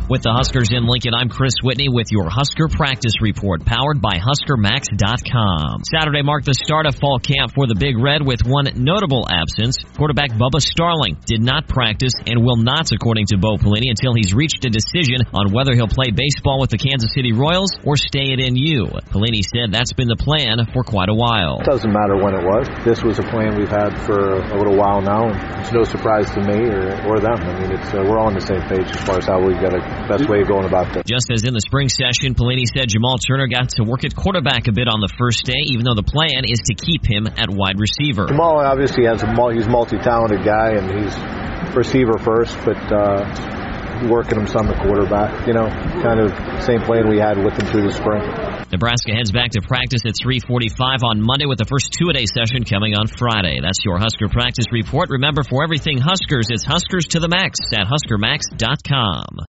With the Huskers in Lincoln, I'm Chris Whitney with your Husker Practice Report, powered by HuskerMax.com. Saturday marked the start of fall camp for the Big Red with one notable absence. Quarterback Bubba Starling did not practice and will not, according to Bo Pelini, until he's reached a decision on whether he'll play baseball with the Kansas City Royals or stay at NU. Pelini said that's been the plan for quite a while. It doesn't matter when it was. This was a plan we've had for a little while now, and it's no surprise to me or them. I mean, we're all on the same page as far as how we've got a best way of going about this. Just as in the spring session, Pelini said Jamal Turner got to work at quarterback a bit on the first day, even though the plan is to keep him at wide receiver. Jamal obviously he's a multi-talented guy, and he's receiver first, but working him some at quarterback. Kind of same plan we had with him through the spring. Nebraska heads back to practice at 3:45 on Monday with the first two-a-day session coming on Friday. That's your Husker Practice Report. Remember, for everything Huskers, it's Huskers to the max at HuskerMax.com.